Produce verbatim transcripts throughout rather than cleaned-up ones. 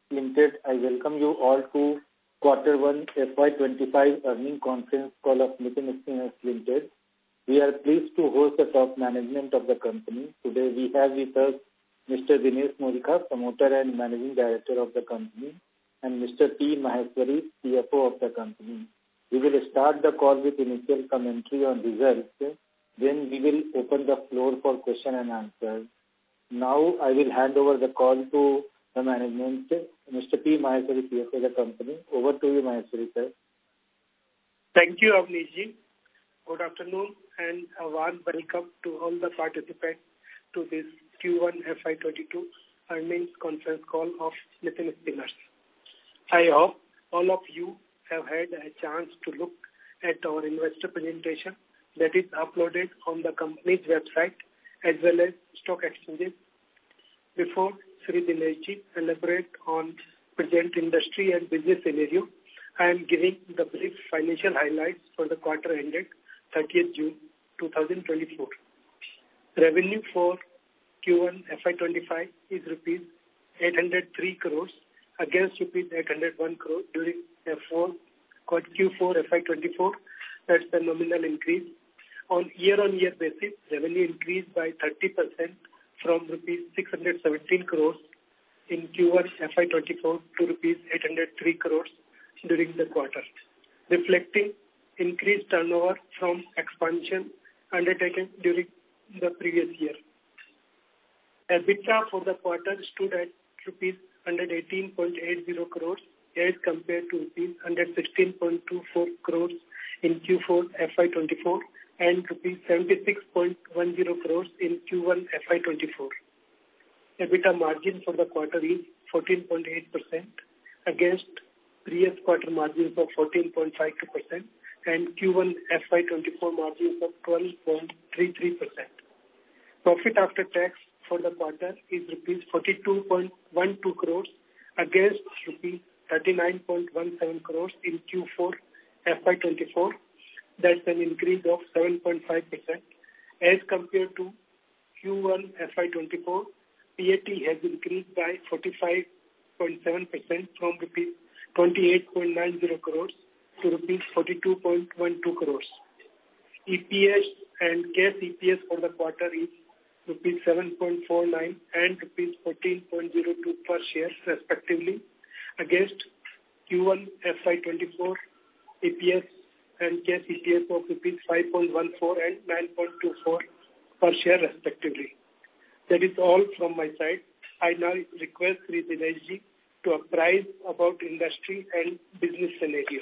Limited. I welcome you all to Quarter one F Y twenty-five earning conference call of Nitin Spinner's Limited. We are pleased to host the top management of the company. Today we have with us Mister Dinesh Morikha, promoter and managing director of the company, and Mister P. Maheshwari, C F O of the company. We will start the call with initial commentary on results. Then we will open the floor for question and answer. Now I will hand over the call to the management, Mister P. Maheshwari, C F O of the company. Over to you, Maheshwari, sir. Thank you, Avnishji. Good afternoon and a warm welcome to all the participants to this Q one F Y twenty-two earnings conference call of Nitin Spinners. I hope all of you have had a chance to look at our investor presentation that is uploaded on the company's website as well as stock exchanges. Before Sri Dineshji elaborate on present industry and business scenario, I am giving the brief financial highlights for the quarter ended thirtieth June two thousand twenty-four. Revenue for Q one F Y twenty-five is rupees eight hundred three crores against rupees eight hundred one crore during F four, Q four F Y twenty-four. That's the nominal increase. On year-on-year basis, revenue increased by thirty percent from rupees six hundred seventeen crores in Q one F Y twenty-four to rupees eight hundred three crores during the quarter, reflecting increased turnover from expansion undertaken during the previous year. EBITDA for the quarter stood at rupees one hundred eighteen point eight zero crores as compared to rupees one hundred sixteen point two four crores in Q four F Y twenty-four and rupees seventy-six point one zero crores in Q one F Y twenty-four. EBITDA margin for the quarter is fourteen point eight percent against previous quarter margins of fourteen point five two percent and Q one F Y twenty-four margins of twelve point three three percent. Profit after tax for the quarter is rupees forty-two point one two crores against rupees thirty-nine point one seven crores in Q four F Y twenty-four. That's an increase of seven point five percent. As compared to Q one F Y twenty-four, P A T has increased by forty-five point seven percent from rupees twenty-eight point nine zero crores to rupees forty-two point one two crores. E P S and cash E P S for the quarter is rupees seven point four nine and rupees fourteen point zero two per share respectively against Q one F Y twenty-four E P S and cash E P S of rupees five point one four and nine point two four per share respectively. That is all from my side. I now request Sri Dineshji to apprise about industry and business scenario.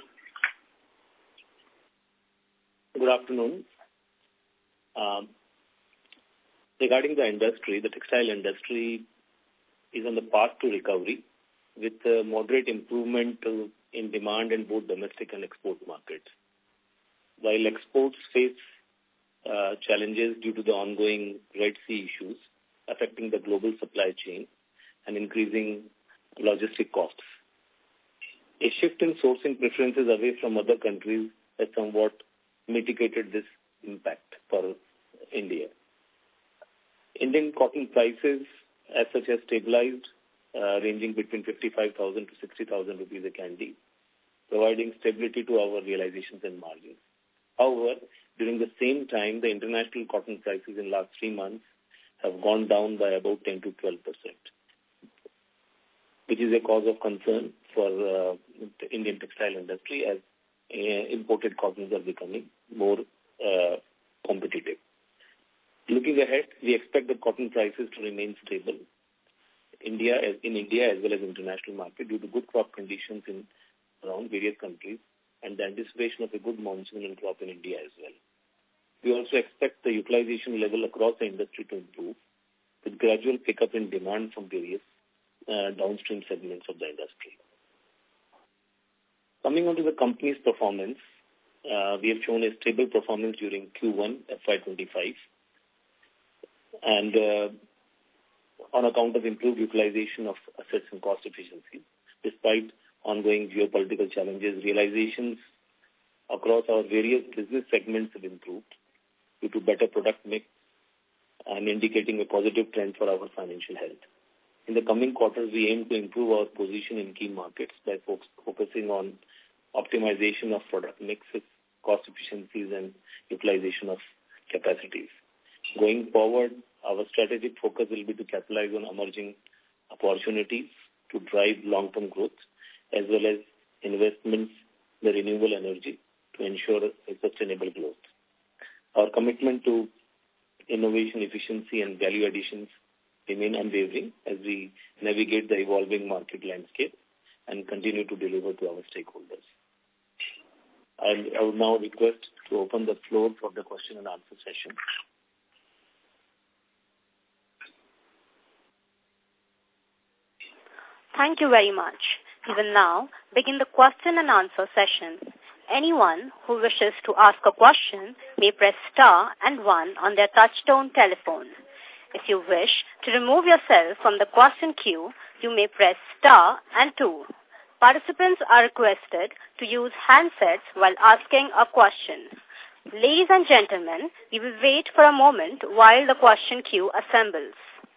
Good afternoon. Um, regarding the industry, the textile industry is on the path to recovery with uh, moderate improvement uh, in demand in both domestic and export markets. While exports face uh, challenges due to the ongoing Red Sea issues affecting the global supply chain and increasing logistic costs, a shift in sourcing preferences away from other countries has somewhat mitigated this impact for India. Indian cotton prices as such have stabilized, uh, ranging between fifty-five thousand to sixty thousand rupees a candy, providing stability to our realizations and margins. However, during the same time, the international cotton prices in the last three months have gone down by about ten to twelve percent, which is a cause of concern for uh, the Indian textile industry as uh, imported cottons are becoming more uh, competitive. Looking ahead, we expect the cotton prices to remain stable India, in India as well as international market due to good crop conditions in around various countries and the anticipation of a good monsoon and crop in India as well. We also expect the utilization level across the industry to improve with gradual pickup in demand from various uh, downstream segments of the industry. Coming on to the company's performance, uh, we have shown a stable performance during Q one F Y twenty-five and uh, on account of improved utilization of assets and cost efficiency. Despite ongoing geopolitical challenges, realizations across our various business segments have improved due to better product mix and indicating a positive trend for our financial health. in the coming quarters, we aim to improve our position in key markets by fo- focusing on optimization of product mixes, cost efficiencies, and utilization of capacities. Going forward, our strategic focus will be to capitalize on emerging opportunities to drive long-term growth, as well as investments in the renewable energy to ensure a sustainable growth. Our commitment to innovation, efficiency, and value additions remain unwavering as we navigate the evolving market landscape and continue to deliver to our stakeholders. I, I would now request to open the floor for the question and answer session. Thank you very much. We will now begin the question and answer session. Anyone who wishes to ask a question may press star and one on their touchtone telephone. If you wish to remove yourself from the question queue, you may press star and two. Participants are requested to use handsets while asking a question. Ladies and gentlemen, we will wait for a moment while the question queue assembles.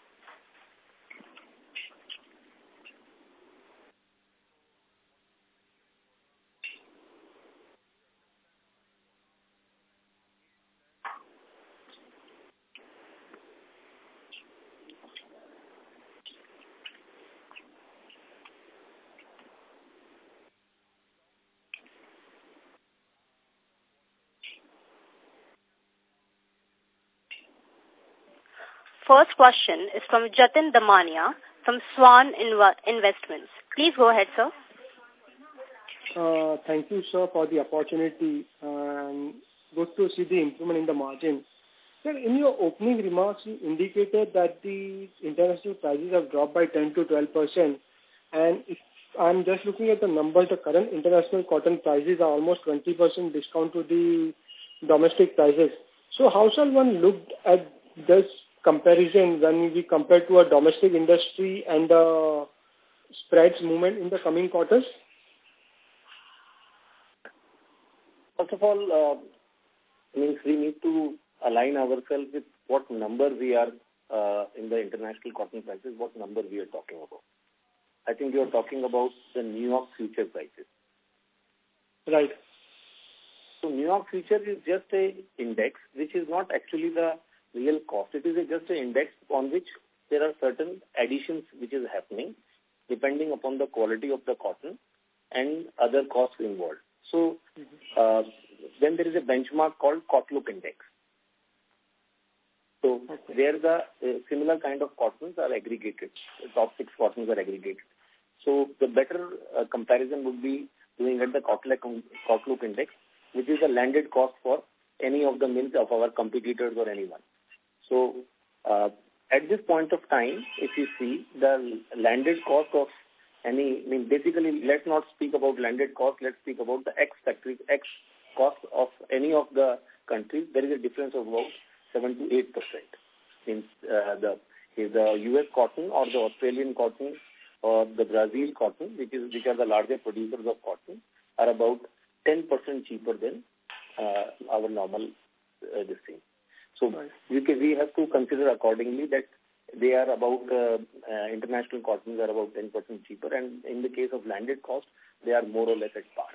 First question is from Jatin Damania from Swan Inv- Investments. Please go ahead, sir. Uh, thank you, sir, for the opportunity and good to see the improvement in the margin. Sir, in your opening remarks, you indicated that the international prices have dropped by ten to twelve percent. And if I'm just looking at the numbers, the current international cotton prices are almost twenty percent discount to the domestic prices. So how shall one look at this comparison when we compare to a domestic industry and the spreads movement in the coming quarters? First of all, uh, means we need to align ourselves with what number we are uh, in the international cotton prices, what number we are talking about. I think you are talking about the New York future prices. Right. So New York future is just a index which is not actually the real cost. It is a, just an index on which there are certain additions which is happening depending upon the quality of the cotton and other costs involved. So uh, then there is a benchmark called Cotlook Index. So okay. there the uh, similar kind of cottons are aggregated. The top six cottons are aggregated. So the better uh, comparison would be doing at the Cotlook Index, which is the landed cost for any of the mills of our competitors or anyone. So uh, at this point of time, if you see the landed cost of any, I mean, basically, let's not speak about landed cost, let's speak about the X factory, X cost of any of the countries. There is a difference of about seven to eight percent. Means uh, the is the U S cotton or the Australian cotton or the Brazil cotton, which is which are the larger producers of cotton, are about ten percent cheaper than uh, our normal uh, this thing. So right. we, can, we have to consider accordingly that they are about, uh, uh, international cottons are about ten percent cheaper, and in the case of landed cost, they are more or less at par.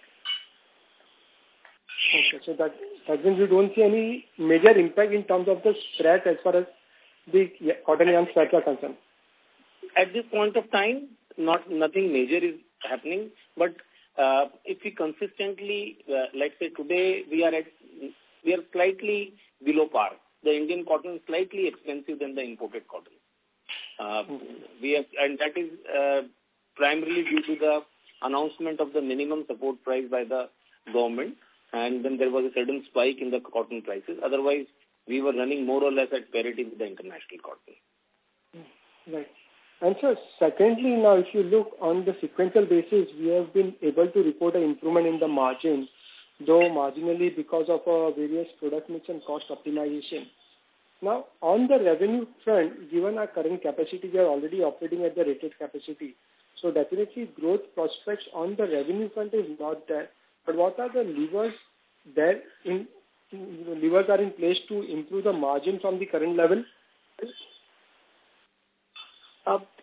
Okay, so that, that means we don't see any major impact in terms of the spread as far as the cotton yarn spreads are concerned. At this point of time, not nothing major is happening, but uh, if we consistently, uh, let's say today we are at, we are slightly below par. The Indian cotton is slightly expensive than the imported cotton. Uh, mm-hmm. we have, and that is uh, primarily due to the announcement of the minimum support price by the government, and then there was a sudden spike in the cotton prices. Otherwise, we were running more or less at parity with the international cotton. Right. And so, secondly, now if you look on the sequential basis, we have been able to report an improvement in the margin, though marginally because of uh, various product mix and cost optimization. Now, on the revenue front, given our current capacity, we are already operating at the rated capacity. So definitely growth prospects on the revenue front is not there. But what are the levers there in, levers are in place to improve the margin from the current level? Uh,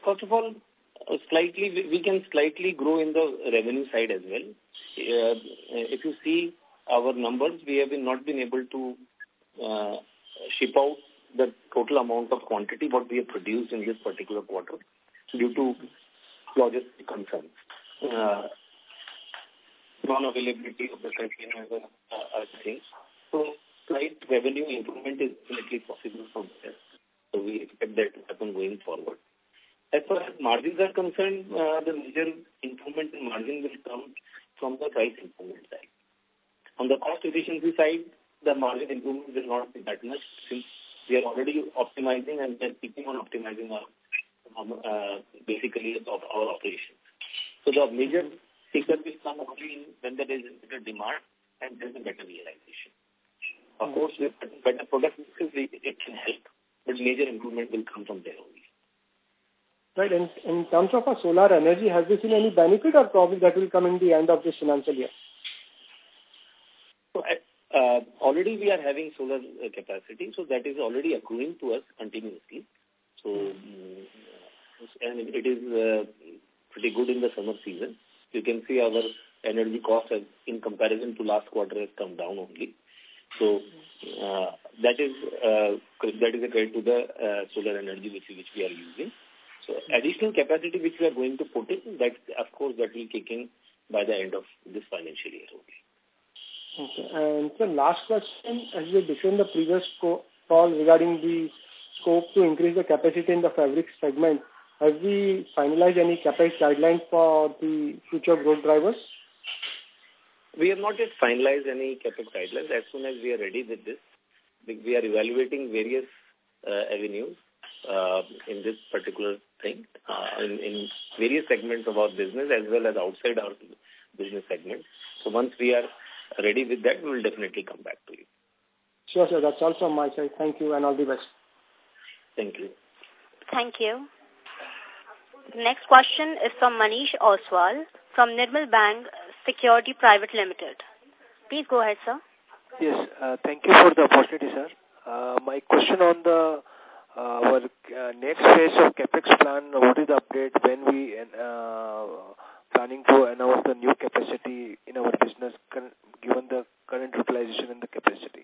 First of all, uh, slightly we, we can slightly grow in the revenue side as well. Uh, if you see our numbers, we have been not been able to uh, ship out the total amount of quantity what we have produced in this particular quarter due to logistic concerns. Uh, non-availability of the containers and uh, other things. So, slight revenue improvement is definitely possible from there. So, we expect that to happen going forward. As far as margins are concerned, uh, the major improvement in margin will come from the price improvement side. On the cost efficiency side, the margin improvement will not be that much since we are already optimizing and we are keeping on optimizing our, um, uh, basically of our operations. So, the major figure will come only when there is better demand and there is a better realization. Of course, with better product mixes, it can help, but major improvement will come from there only. Right, and in terms of our solar energy, has this seen any benefit or probably that will come in the end of this financial year? So, uh, already we are having solar uh, capacity, so that is already accruing to us continuously. So, mm. and it is uh, pretty good in the summer season. You can see our energy cost has, in comparison to last quarter, has come down only. So uh, that is uh, that is a credit to the uh, solar energy which which we are using. So additional capacity which we are going to put in, that of course that will kick in by the end of this financial year only. Okay. And so last question, as we discussed in the previous call regarding the scope to increase the capacity in the fabric segment, have we finalized any CapEx guidelines for the future growth drivers? We have not yet finalized any CapEx guidelines. As soon as we are ready with this, we are evaluating various uh, avenues uh, in this particular thing, uh, in, in various segments of our business as well as outside our business segment. So once we are ready with that, we will definitely come back to you. Sure, sir. That's all from my side. Thank you and all the best. Thank you. Thank you. The next question is from Manish Oswal from Nirmal Bang Security Private Limited. Please go ahead, sir. Yes, uh, thank you for the opportunity, sir. Uh, my question on the uh, our uh, next phase of CapEx plan, what is the update when we uh, planning to announce the new capacity in our business given the current utilization and the capacity?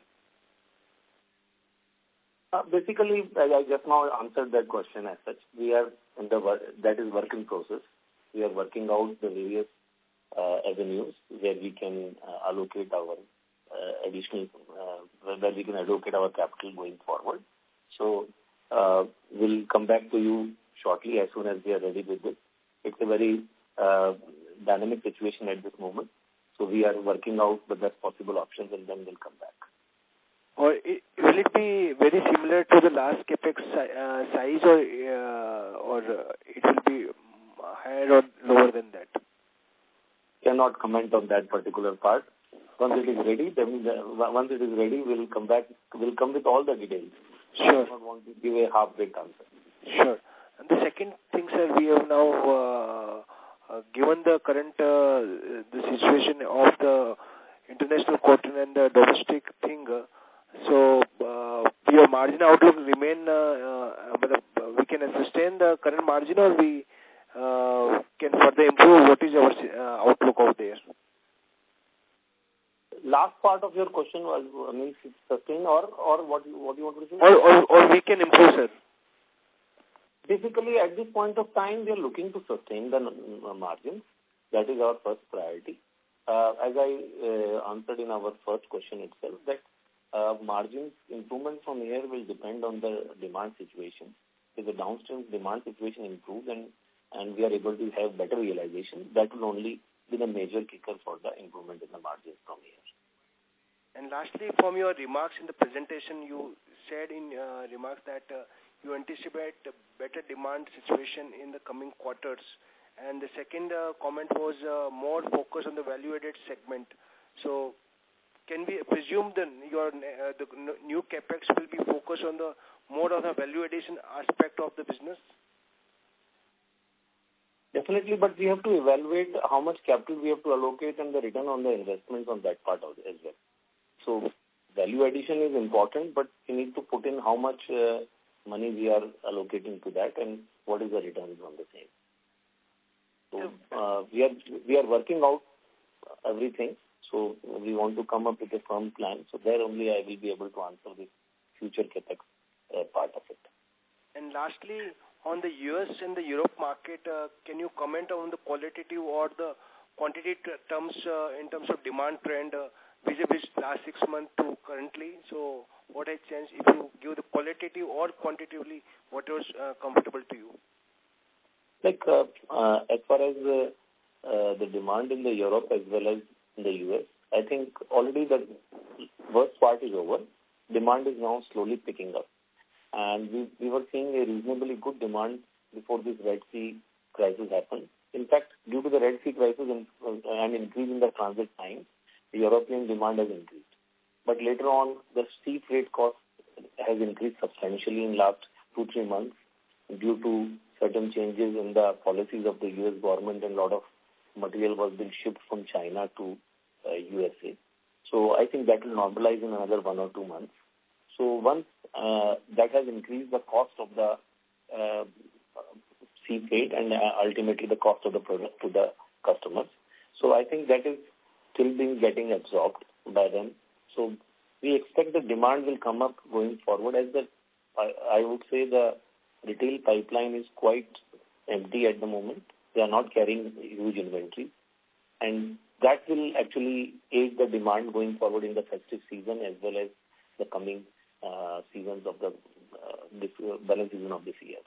Uh, basically, I just now answered that question as such. We are in the work, that is work in process. We are working out the various uh, avenues where we can uh, allocate our uh, additional, uh, where we can allocate our capital going forward. So, uh, we'll come back to you shortly as soon as we are ready with it. It's a very uh, dynamic situation at this moment. So, we are working out the best possible options and then we'll come back. Or it, will it be very similar to the last CapEx uh, size, or uh, or uh, it will be higher or lower than that? Cannot comment on that particular part. Once it is ready, then the, once it is ready, we'll come back. We'll come with all the details. Sure. I do not want to give a half-baked answer. Sure. And the second thing, sir, we have now uh, uh, given the current uh, the situation of the international cotton and the domestic thing. Uh, So, uh, your margin outlook remain, uh, uh, we can sustain the current margin or we uh, can further improve? What is our uh, outlook out there? Last part of your question was, I mean, sustain or, or what, what do you want to say? Or, or, or we can improve, sir. Basically, at this point of time, we are looking to sustain the margins. That is our first priority. Uh, as I uh, answered in our first question itself, that Uh, margins improvement from here will depend on the demand situation. If the downstream demand situation improves and, and we are able to have better realization, that will only be the major kicker for the improvement in the margins from here. And lastly, from your remarks in the presentation, you said in uh, remarks that uh, you anticipate a better demand situation in the coming quarters. And the second uh, comment was uh, more focus on the value-added segment. So, can we presume that your uh, the new capex will be focused on the more of the value addition aspect of the business? Definitely, but we have to evaluate how much capital we have to allocate and the return on the investments on that part of it as well. So, value addition is important, but we need to put in how much uh, money we are allocating to that and what is the returns on the same. So uh, we are we are working out everything. So we want to come up with a firm plan. So there only I will be able to answer the future capex uh, part of it. And lastly, on the U S and the Europe market, uh, can you comment on the qualitative or the quantitative terms uh, in terms of demand trend uh, vis-a-vis last six months to currently? So what has changed? If you give the qualitative or quantitatively, what was uh, comfortable to you? Like uh, uh, as far as uh, uh, the demand in the Europe as well as in the U S, I think already the worst part is over. Demand is now slowly picking up. And we, we were seeing a reasonably good demand before this Red Sea crisis happened. In fact, due to the Red Sea crisis and, and increase in the transit time, the European demand has increased. But later on, the sea freight cost has increased substantially in last two, three months due to certain changes in the policies of the U S government, and a lot of material was being shipped from China to uh, U S A. So I think that will normalize in another one or two months. So once uh, that has increased the cost of the uh, sea freight and uh, ultimately the cost of the product to the customers. So I think that is still being getting absorbed by them. So we expect the demand will come up going forward, as the I, I would say the retail pipeline is quite empty at the moment. They are not carrying huge inventory, and that will actually aid the demand going forward in the festive season as well as the coming uh, seasons of the uh, this, uh, balance season of this year.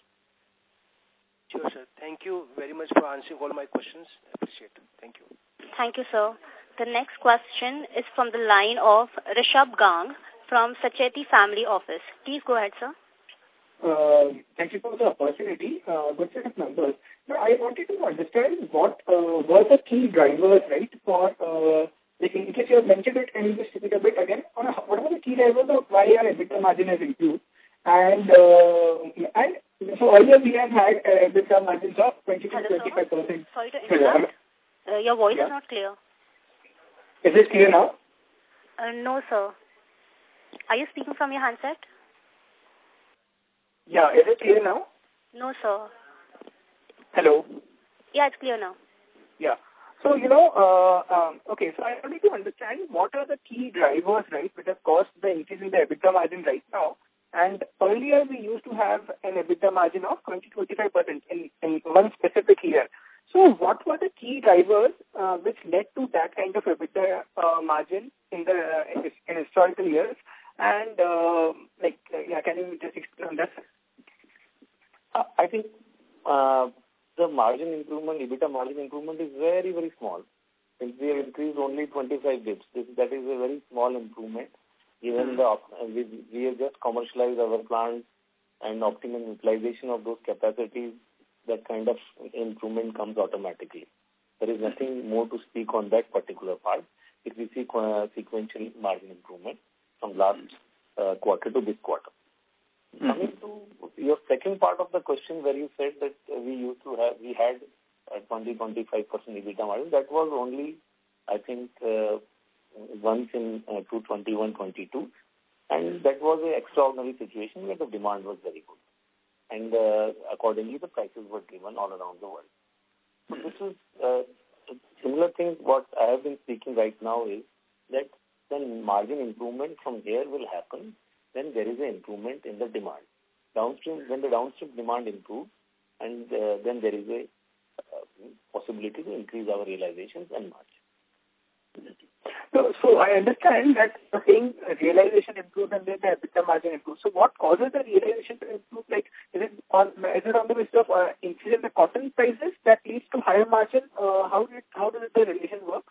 Sure, sir. Thank you very much for answering all my questions. I appreciate it. Thank you. Thank you, sir. The next question is from the line of Rishabh Gang from Sacheti Family Office. Please go ahead, sir. Uh, thank you for the opportunity. Uh, good set of numbers. But I wanted to understand what uh, were the key drivers, right, for, uh, like in case you have mentioned it, can you just repeat a bit again? On a, what are the key drivers of why our EBITDA margin has improved? And, uh, and so earlier we have had uh, EBITDA margins of twenty to twenty-five percent. Sorry to interrupt. Uh, your voice yeah. is not clear. Is it clear now? Uh, no, sir. Are you speaking from your handset? Yeah, is it clear now? No, sir. Hello? Yeah, it's clear now. Yeah. So, you know, uh, um, okay, so I wanted to understand what are the key drivers, right, which have caused the increase in the EBITDA margin right now. And earlier we used to have an EBITDA margin of twenty to twenty-five percent in, in one specific year. So what were the key drivers uh, which led to that kind of EBITDA uh, margin in the uh, in, in historical years? And, uh, like, uh, yeah, can you just explain on that? Uh, I think uh, the margin improvement, EBITDA margin improvement is very, very small. Since we have increased only twenty-five bits, this, that is a very small improvement. Given the we, we have just commercialized our plants and optimum utilization of those capacities, that kind of improvement comes automatically. There is nothing more to speak on that particular part. If we see uh, sequential margin improvement from last uh, quarter to this quarter. Mm-hmm. Coming to your second part of the question, where you said that uh, we used to have, we had uh, twenty to twenty-five percent EBITDA margin, that was only, I think, uh, once in uh, two thousand twenty-one twenty-two, and that was an extraordinary situation where the demand was very good, and uh, accordingly the prices were driven all around the world. So this is uh, a similar thing. What I have been speaking right now is that then margin improvement from here will happen. Then there is an improvement in the demand. Downstream, when the downstream demand improves, and uh, then there is a uh, possibility to increase our realizations and margin. So, so I understand that you're saying realization improves and then the EBITDA margin improves. So what causes the realization to improve? Like, is it on is it on the basis of uh, increase in the cotton prices that leads to higher margin? Uh, how did how does the relation work?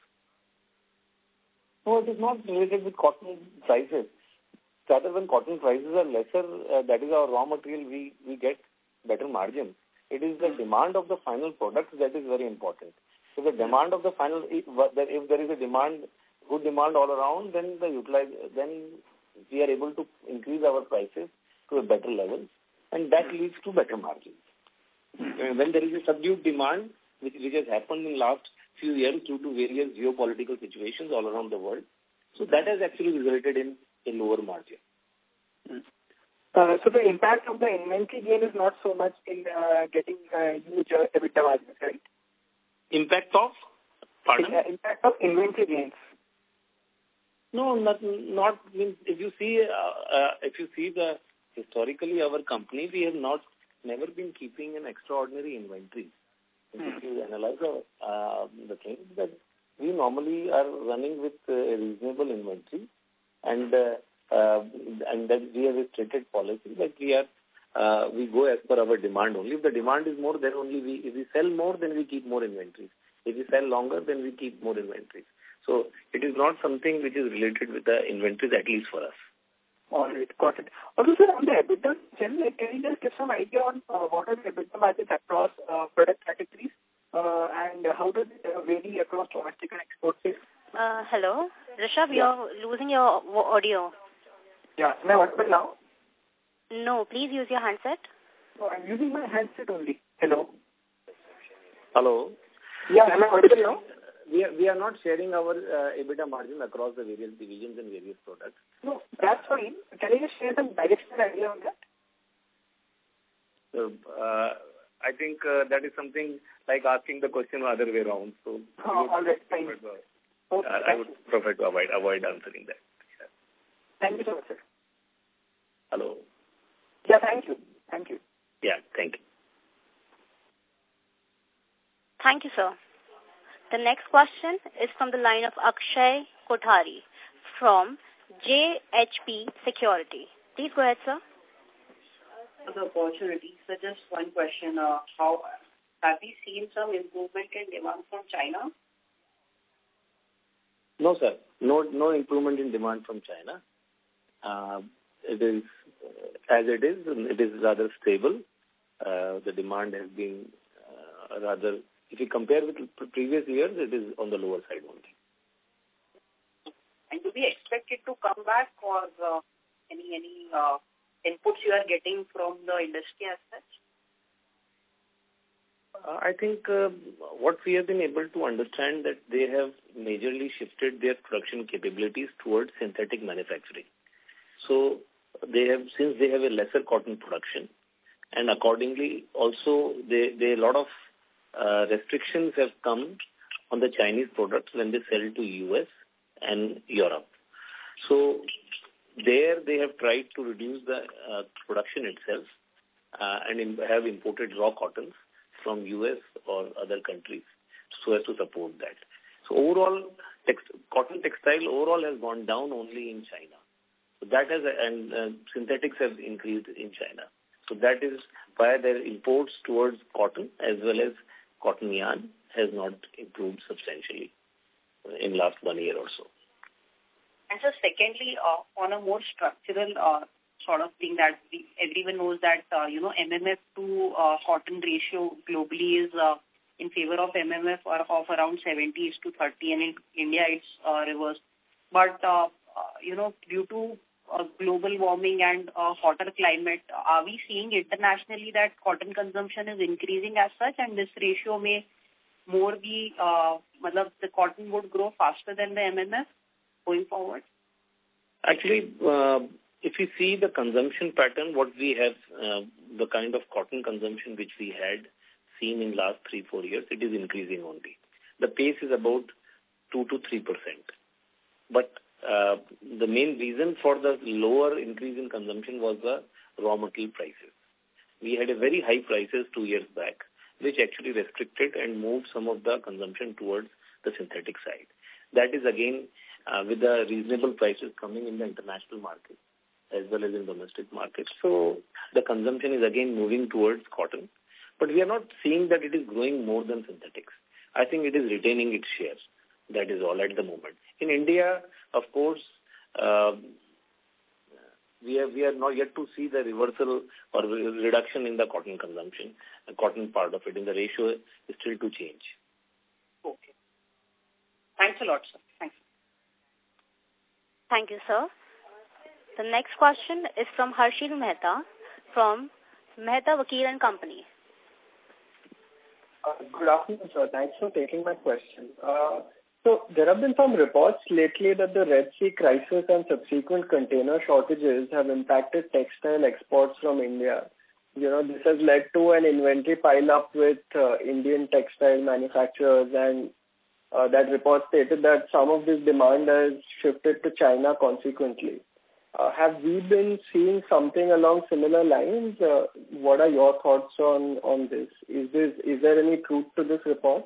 No, it is not related with cotton prices. Rather, when cotton prices are lesser, uh, that is our raw material, we, we get better margins. It is the demand of the final product that is very important. So the demand of the final, if, if there is a demand, good demand all around, then the utilize, then we are able to increase our prices to a better level, and that leads to better margins. When there is a subdued demand, which, which has happened in last few years due to various geopolitical situations all around the world, so that has actually resulted in a lower margin. Uh, so the impact of the inventory gain is not so much in uh, getting uh, huge uh, EBITDA margins, right? Impact of? Pardon? In, uh, impact of inventory gains. No, not, not if you see, uh, uh, if you see the, historically our company, we have not, never been keeping an extraordinary inventory. Hmm. If you analyze uh, uh, the things that we normally are running with uh, a reasonable inventory, and uh, uh, and that we have a stated policy that we are uh, we go as per our demand only. If the demand is more, then only we if we sell more, then we keep more inventories. If we sell longer, then we keep more inventories. So it is not something which is related with the inventories, at least for us. All right, got it. Also, sir, on the EBITDA, like, can you just give some idea on uh, what are the EBITDA margins across uh, product categories uh, and how does it uh, vary across domestic and export sales? Uh, hello, Rishabh, yeah. You're losing your audio. Yeah, am I audible now? No, please use your handset. No, I'm using my handset only. Hello. Hello. Yeah, am I audible now? We are, we are not sharing our uh, EBITDA margin across the various divisions and various products. No, that's fine. Can you just share some directional idea on that? So, uh, I think uh, that is something like asking the question the other way around. So, oh, all right, fine. Prefer, okay, uh, I would prefer to avoid, avoid answering that. Yeah. Thank you so much, sir. Hello. Yeah, thank you. Thank you. Yeah, thank you. Thank you, sir. The next question is from the line of Akshay Kothari from J H P Security. Please go ahead, sir. For the opportunity, so just one question. Uh, how have we seen some improvement in demand from China? No, sir. No, no improvement in demand from China. Uh, it is, uh, as it is, it is rather stable. Uh, the demand has been uh, rather... If you compare with previous years, it is on the lower side only. And do we expect it to come back, or uh, any any uh, inputs you are getting from the industry as such? Uh, I think uh, what we have been able to understand that they have majorly shifted their production capabilities towards synthetic manufacturing. So they have, since they have a lesser cotton production, and accordingly also they they a lot of Uh, restrictions have come on the Chinese products when they sell to U S and Europe. So there they have tried to reduce the uh, production itself uh, and im- have imported raw cottons from U S or other countries so as to support that. So overall, text- cotton textile overall has gone down only in China. So that has, and uh, synthetics have increased in China. So that is why their imports towards cotton as well as cotton yarn has not improved substantially in last one year or so. And so secondly, uh, on a more structural uh, sort of thing that we, everyone knows that, uh, you know, M M F to uh, cotton ratio globally is uh, in favor of M M F or of around seventy is to thirty, and in India it's uh, reversed. But, uh, uh, you know, due to uh, global warming and uh, hotter climate, are we seeing internationally that cotton consumption is increasing as such, and this ratio may more be, uh, the cotton would grow faster than the M M F going forward? Actually, uh, if you see the consumption pattern, what we have, uh, the kind of cotton consumption which we had seen in last three, four years, it is increasing only. The pace is about two to three percent. But uh, the main reason for the lower increase in consumption was the raw material prices. We had a very high prices two years back, which actually restricted and moved some of the consumption towards the synthetic side. That is again uh, with the reasonable prices coming in the international market as well as in domestic markets. So the consumption is again moving towards cotton. But we are not seeing that it is growing more than synthetics. I think it is retaining its shares. That is all at the moment. In India, of course, uh, we are, we are not yet to see the reversal or reduction in the cotton consumption. The cotton part of it in the ratio is still to change. Okay. Thanks a lot, sir. Thanks. Thank you, sir. The next question is from Harshil Mehta from Mehta Vakil and Company. Uh, good afternoon, sir. Thanks for taking my question. Uh, So there have been some reports lately that the Red Sea crisis and subsequent container shortages have impacted textile exports from India. You know, this has led to an inventory pile-up with uh, Indian textile manufacturers, and uh, that report stated that some of this demand has shifted to China consequently. Uh, have we been seeing something along similar lines? Uh, what are your thoughts on, on this? Is this is there any truth to this report?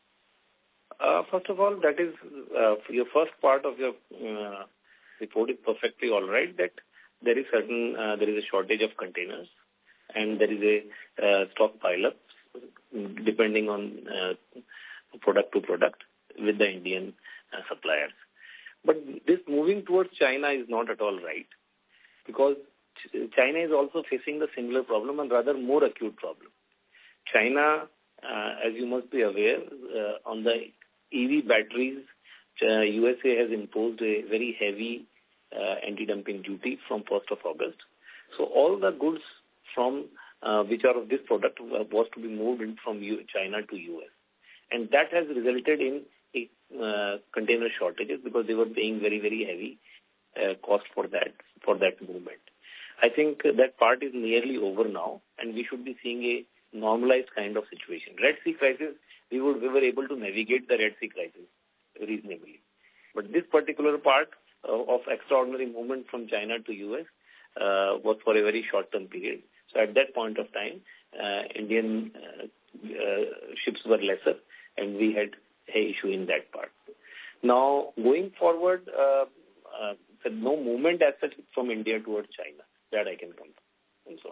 Uh, first of all, that is uh, your first part of your uh, report is perfectly all right. That there is certain uh, there is a shortage of containers, and there is a uh, stock pile-up depending on uh, product to product with the Indian uh, suppliers. But this moving towards China is not at all right, because China is also facing the similar problem and rather more acute problem. China, uh, as you must be aware, uh, on the E V batteries, uh, U S A has imposed a very heavy uh, anti-dumping duty from first of August. So all the goods from uh, which are of this product was to be moved in from China to U S. And that has resulted in a, uh, container shortages because they were paying very, very heavy uh, cost for that, for that movement. I think that part is nearly over now, and we should be seeing a normalized kind of situation. Red Sea crisis, we would we were able to navigate the Red Sea crisis reasonably. But this particular part uh, of extraordinary movement from China to U S uh, was for a very short-term period. So at that point of time, uh, Indian uh, uh, ships were lesser, and we had an issue in that part. Now, going forward, uh, uh, no movement as such from India towards China. That I can come to, and so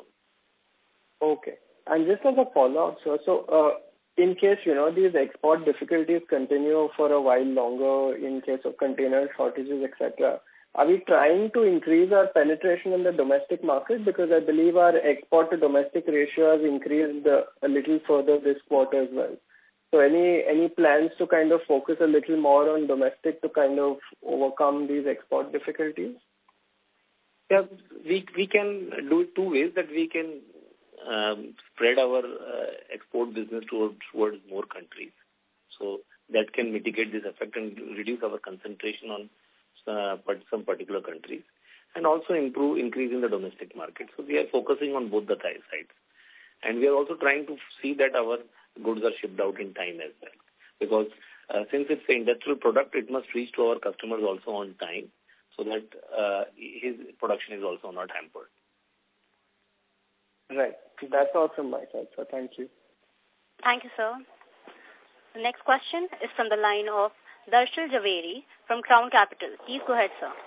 on. Okay. And just as a follow-up, sir, so uh, in case, you know, these export difficulties continue for a while longer in case of container shortages, et cetera, are we trying to increase our penetration in the domestic market? Because I believe our export to domestic ratio has increased uh, a little further this quarter as well. So any any plans to kind of focus a little more on domestic to kind of overcome these export difficulties? Yeah, we we can do it two ways. That we can um, spread our uh, export business towards towards more countries, so that can mitigate this effect and reduce our concentration on uh, some particular countries, and also improve increase in the domestic market. So we are focusing on both the sides, and we are also trying to see that our goods are shipped out in time as well, because uh, since it's an industrial product, it must reach to our customers also on time, so that uh, his production is also not hampered. Right. That's all from my side, sir. Thank you. Thank you, sir. The next question is from the line of Darshil Javeri from Crown Capital. Please go ahead, sir.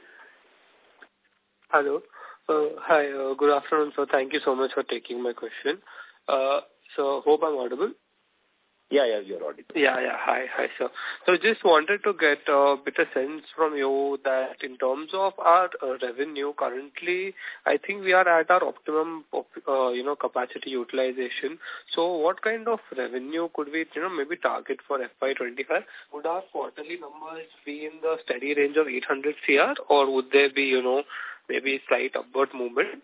Hello. Uh, hi. Uh, good afternoon, sir. Thank you so much for taking my question. Uh, so, hope I'm audible. Yeah, yeah, you're audible. Yeah, yeah. Hi, hi, sir. So just wanted to get a bit of sense from you that in terms of our uh, revenue, currently, I think we are at our optimum, uh, you know, capacity utilization. So what kind of revenue could we, you know, maybe target for F Y twenty-five? Would our quarterly numbers be in the steady range of eight hundred crore, or would there be, you know, maybe slight upward movement?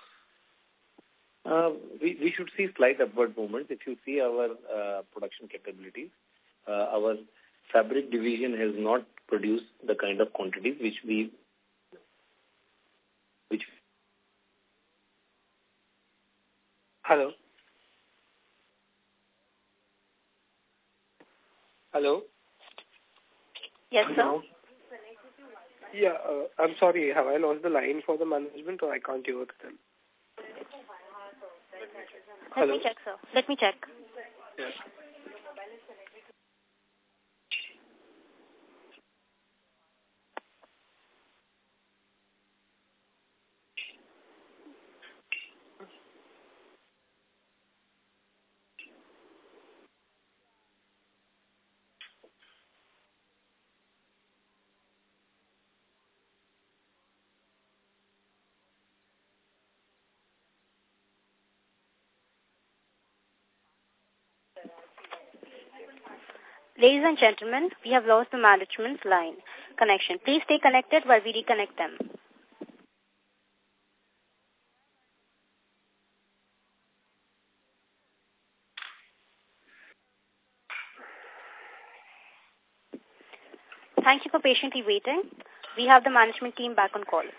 Uh, we, we should see slight upward movements. If you see our uh, production capabilities, uh, our fabric division has not produced the kind of quantities which we, which. Hello. Hello. Yes, sir. Yeah, uh, I'm sorry. Have I lost the line for the management, or I can't hear them? Let Hello? me check, sir. Let me check. Yes. Ladies and gentlemen, we have lost the management's line connection. Please stay connected while we reconnect them. Thank you for patiently waiting. We have the management team back on call.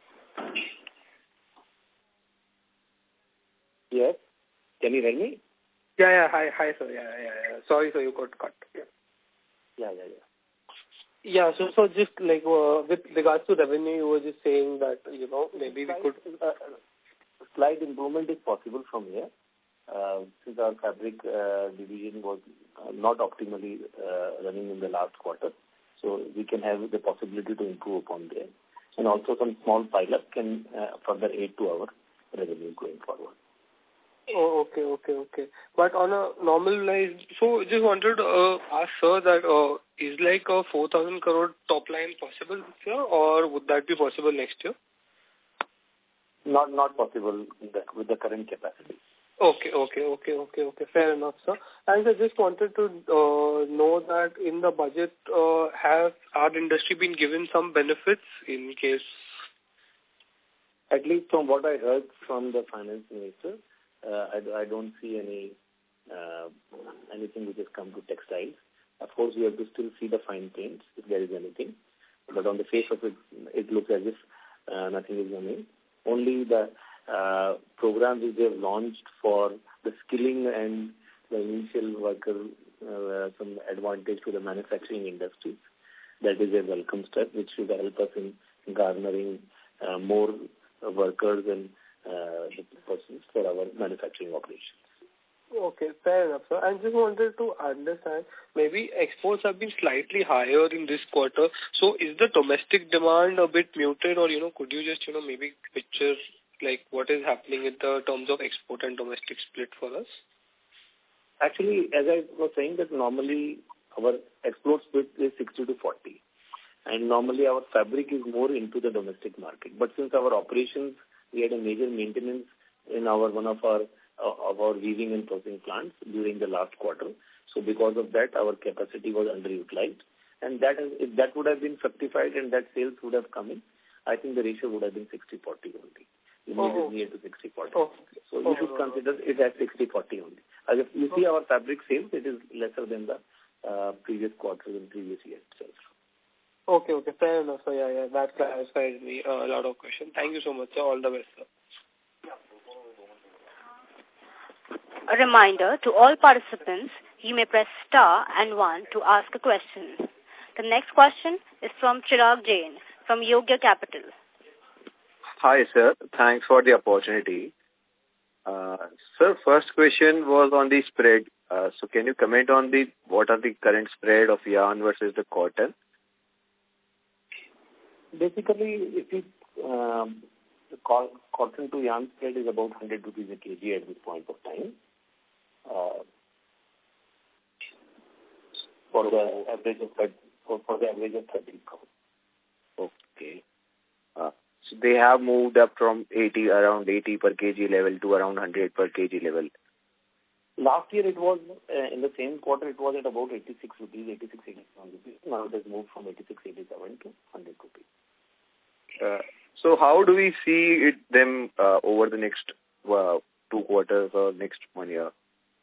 Yes. Can you hear me? Yeah, yeah. Hi, hi, sir. Yeah, yeah, yeah. Sorry, sir, you got cut. Yeah, yeah, yeah. yeah. Yeah, so so just like uh, with regards to revenue, you were just saying that, you know, maybe we could... Uh, slight improvement is possible from here. Uh, since our fabric uh, division was uh, not optimally uh, running in the last quarter, so we can have the possibility to improve upon there. And also some small pile-up can uh, further aid to our revenue going forward. Oh, okay, okay, okay. But on a normalized, so just wanted to uh, ask sir that uh, is like a four thousand crore top line possible this year, or would that be possible next year? Not not possible with the, with the current capacity. Okay, okay, okay, okay, okay. Fair enough, sir. And I just wanted to uh, know that in the budget, uh, has our industry been given some benefits in case? At least from what I heard from the finance minister, uh, I, I don't see any uh, anything which has come to textiles. Of course, we have to still see the fine prints if there is anything. But on the face of it, it looks as if uh, nothing is coming. Only the uh, programs which they have launched for the skilling and the initial worker, uh, some advantage to the manufacturing industry. That is a welcome step, which should help us in garnering uh, more workers and uh, persons for our manufacturing operations. Okay, fair enough, sir. I just wanted to understand, maybe exports have been slightly higher in this quarter. So is the domestic demand a bit muted, or, you know, could you just, you know, maybe picture like what is happening in the terms of export and domestic split for us? Actually, as I was saying, that normally our export split is sixty to forty. And normally our fabric is more into the domestic market. But since our operations, we had a major maintenance in our one of our of our weaving and processing plants during the last quarter. So because of that, our capacity was underutilized. And that is, if that would have been fructified and that sales would have come in, I think the ratio would have been sixty forty only. You need oh. it near to sixty forty. Oh. So oh. you should consider it as sixty forty only. As if you see our fabric sales, it is lesser than the uh, previous quarter and previous year itself. Okay, okay. Fair enough. So, yeah, yeah, that clarifies me uh, a lot of questions. Thank you so much, sir. All the best, sir. A reminder to all participants, you may press star and one to ask a question. The next question is from Chirag Jain from Yogya Capital. Hi, sir. Thanks for the opportunity. Uh, sir, first question was on the spread. Uh, so can you comment on the what are the current spread of yarn versus the cotton? Basically, if you um, the cotton to yarn spread is about one hundred rupees a kg at this point of time. Uh, for the average of for, for the average of thirty count. Okay. Uh, so they have moved up from eighty around eighty per kg level to around one hundred per kg level. Last year it was uh, in the same quarter it was at about eighty-six rupees, eighty-six, eighty-seven rupees. Now it has moved from eighty-six, eighty-seven to one hundred rupees. Uh, so how do we see it them uh, over the next uh, two quarters or next one year?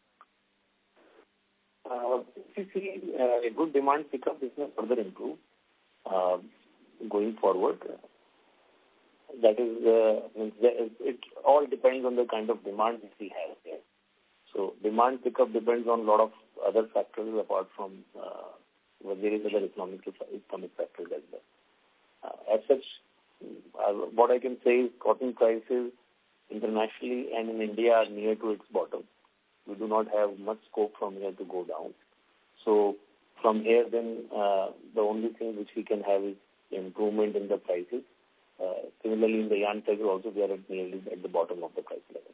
Uh, if you see uh, a good demand pickup, this may further improve uh, going forward. That is, uh, it all depends on the kind of demand that we have there. So demand pickup depends on a lot of other factors apart from uh, well, various other economic, economic factors as well. Uh, as such, uh, what I can say is cotton prices internationally and in India are near to its bottom. We do not have much scope from here to go down. So from here then uh, the only thing which we can have is improvement in the prices. Uh, similarly in the yarn cycle also we are at nearly at the bottom of the price level.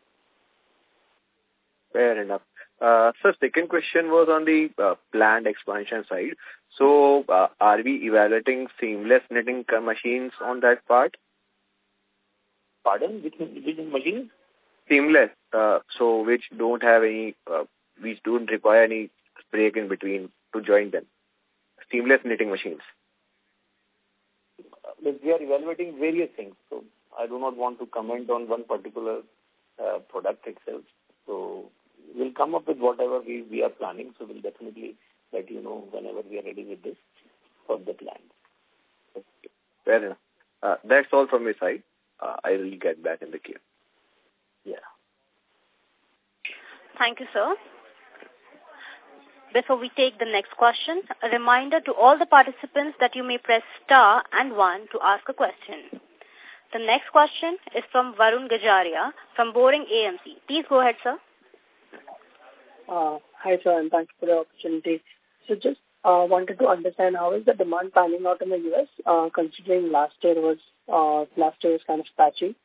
Fair enough. Uh, so second question was on the uh, planned expansion side. So uh, are we evaluating seamless knitting machines on that part? Pardon? Which, which machines? Seamless. Uh, so which don't have any, uh, which don't require any break in between to join them. Seamless knitting machines. Uh, we are evaluating various things. So I do not want to comment on one particular uh, product itself. So we'll come up with whatever we, we are planning. So we'll definitely let you know whenever we are ready with this. for the clients. Okay. Fair enough. Uh, that's all from my side. Uh, I will get back in the queue. Yeah. Thank you, sir. Before we take the next question, a reminder to all the participants that you may press star and one to ask a question. The next question is from Varun Gajaria from Boring A M C. Please go ahead, sir. Uh, hi, sir, and thanks for the opportunity. So just uh, wanted to understand how is the demand panning out in the U S, uh, considering last year was uh, last year was kind of patchy.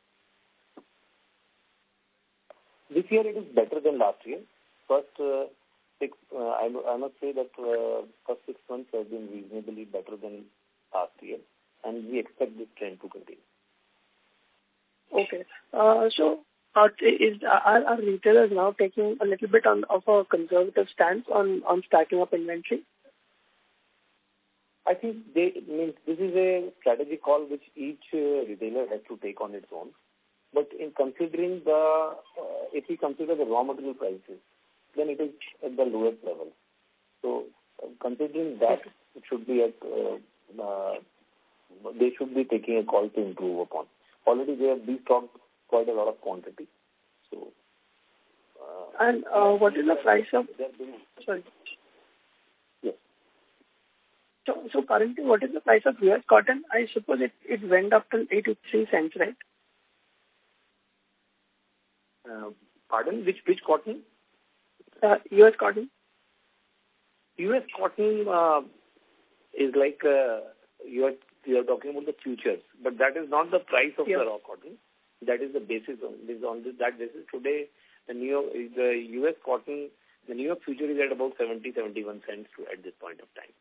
This year it is better than last year. First uh, six, uh, I, I must say that uh, first six months have been reasonably better than last year, and we expect this trend to continue. Okay. Uh, so uh, is are, are retailers now taking a little bit on of a conservative stance on, on stacking up inventory? I think they means this is a strategy call which each uh, retailer has to take on its own. But in considering the, uh, if we consider the raw material prices, then it is at the lowest level. So uh, considering that, it should be at, uh, uh, they should be taking a call to improve upon. Already they have destocked quite a lot of quantity. So, uh, and uh, what is the price of? Sorry. Yes. So, so currently, what is the price of U S cotton? I suppose it, it went up to eighty-three cents, right? Uh, pardon? Which which cotton? Uh, U S cotton. U S cotton uh, is like uh, you are you are talking about the futures, but that is not the price of yeah. the raw cotton. That is the basis on this on this that basis. Today, the New York, the U S cotton, the New York future is at about seventy, seventy-one cents to, at this point of time.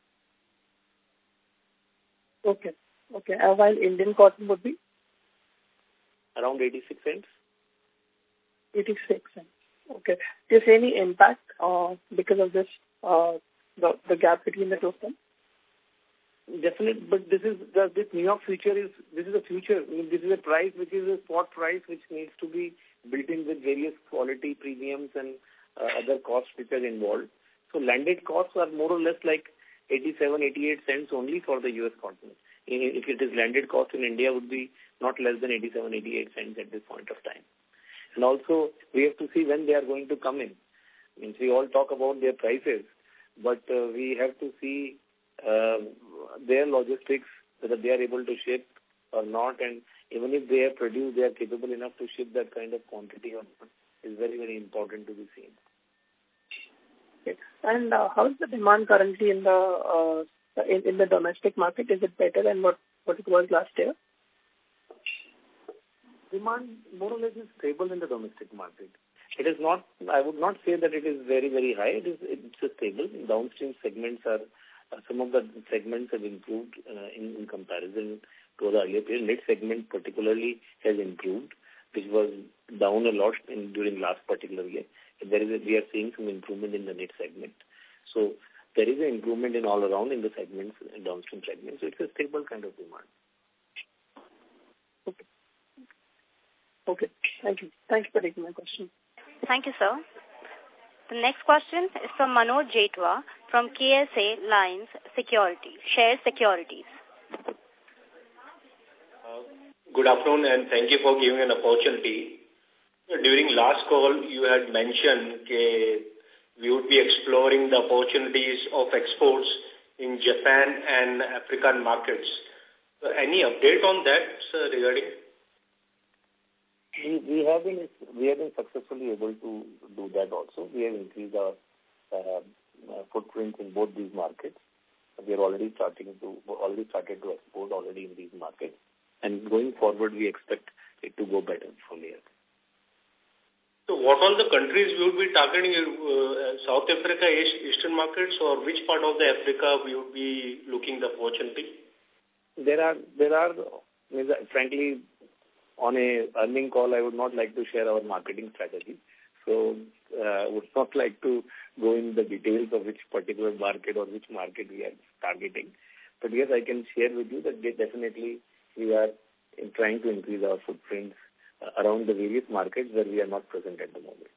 Okay. Okay. Uh, while Indian cotton would be around eighty-six cents. eighty-six cents. Okay. Do you see any impact uh, because of this, uh, the, the gap between the two of them? Definitely, but this is the, this New York future is, this is a future. I mean, this is a price which is a spot price which needs to be built in with various quality premiums and uh, other costs which are involved. So landed costs are more or less like eighty-seven, eighty-eight cents only for the U S cotton. If it is landed cost in India would be not less than eighty-seven, eighty-eight cents at this point of time. And also, we have to see when they are going to come in. Means we all talk about their prices, but uh, we have to see uh, their logistics, whether they are able to ship or not. And even if they have produced, they are capable enough to ship that kind of quantity or not. Is very, very important to be seen. Okay. And uh, how is the demand currently in the uh, in, in the domestic market? Is it better than what, what it was last year? Demand more or less is stable in the domestic market. It is not, I would not say that it is very, very high. It is, it's stable. Downstream segments are, uh, some of the segments have improved uh, in, in comparison to the earlier period. Knit segment particularly has improved, which was down a lot in, during last particular year. There is a, we are seeing some improvement in the knit segment. So there is an improvement in all around in the segments, in downstream segments. So it's a stable kind of demand. Okay. Okay. Thank you. Thanks for taking my question. Thank you, sir. The next question is from Manoj Jetwa from K S A Lines Securities, Shares Securities. Uh, good afternoon and thank you for giving an opportunity. During last call, you had mentioned that we would be exploring the opportunities of exports in Japan and African markets. So any update on that, sir, regarding? We, we have been we have been successfully able to do that also. We have increased our uh, footprint in both these markets. We are already starting to already started to export already in these markets, and going forward, we expect it to go better from here. So, what all the countries we would be targeting? Uh, South Africa, East, Eastern markets, or which part of the Africa we would be looking the opportunity? There are there are frankly. On a earning call, I would not like to share our marketing strategy. So uh, I would not like to go in the details of which particular market or which market we are targeting. But yes, I can share with you that definitely we are in trying to increase our footprints uh, around the various markets where we are not present at the moment.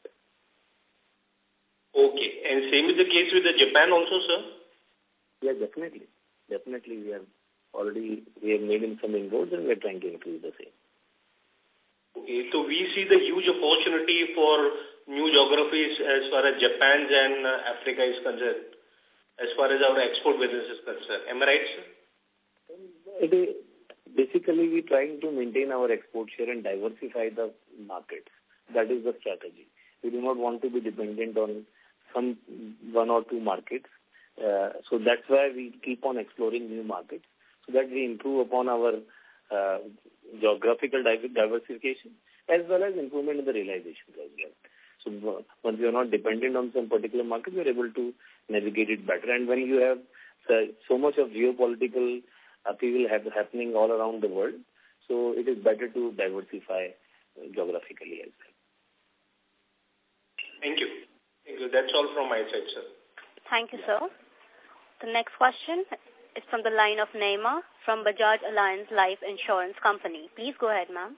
Okay. And same is the case with the Japan also, sir? Yeah, definitely. definitely we have already we have made in some inroads and we are trying to increase the same. Okay, so we see the huge opportunity for new geographies as far as Japan and uh, Africa is concerned, as far as our export business is concerned. Am I right, sir? It is, basically, we're trying to maintain our export share and diversify the markets. That is the strategy. We do not want to be dependent on some one or two markets. Uh, so that's why we keep on exploring new markets, so that we improve upon our uh, geographical diversification as well as improvement in the realizations as well. So once you are not dependent on some particular market, you are able to navigate it better. And when you have uh, so much of geopolitical upheaval have, happening all around the world, so it is better to diversify uh, geographically as well. Thank you. Thank you. That's all from my side, sir. Thank you, sir. The next question is from the line of Naima from Bajaj Allianz Life Insurance Company. Please go ahead, ma'am.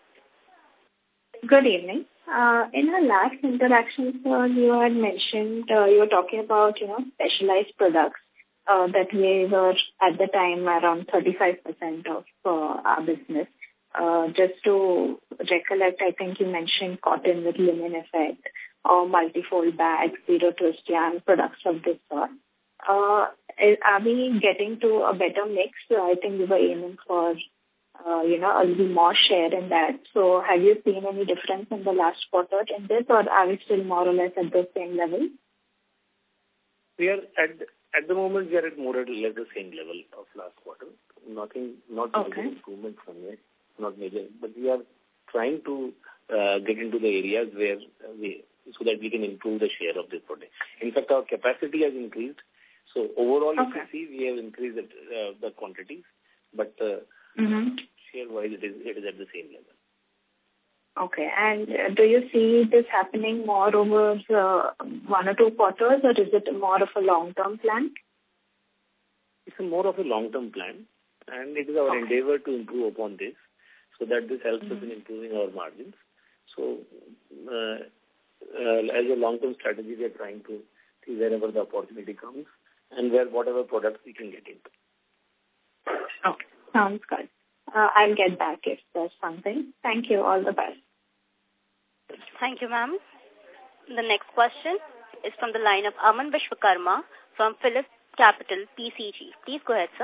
Good evening. Uh, in our last interaction, sir, you had mentioned, uh, you were talking about, you know, specialized products uh, that we were at the time around thirty-five percent of uh, our business. Uh, just to recollect, I think you mentioned cotton with linen effect or multifold bags, zero twist yarn, products of this sort. Uh, are we getting to a better mix? I think we were aiming for, uh, you know, a little more share in that. So have you seen any difference in the last quarter in this, or are we still more or less at the same level? We are at at the moment we are at more or less the same level of last quarter. Nothing, not okay. major improvement from it, not major, but we are trying to uh, get into the areas where we so that we can improve the share of this product. In fact, our capacity has increased. So overall, okay. if you see, we have increased it, uh, the quantities, but uh, mm-hmm. share-wise, it is it is at the same level. Okay. And uh, do you see this happening more over uh, one or two quarters, or is it more of a long-term plan? It's a more of a long-term plan, and it is our okay. endeavor to improve upon this, so that this helps mm-hmm. us in improving our margins. So, uh, uh, as a long-term strategy, we are trying to see wherever the opportunity comes and where whatever products we can get into. Okay, sounds good. Uh, I'll get back if there's something. Thank you. All the best. Thank you, ma'am. The next question is from the line of Aman Vishwakarma from Phillip Capital, P C G. Please go ahead, sir.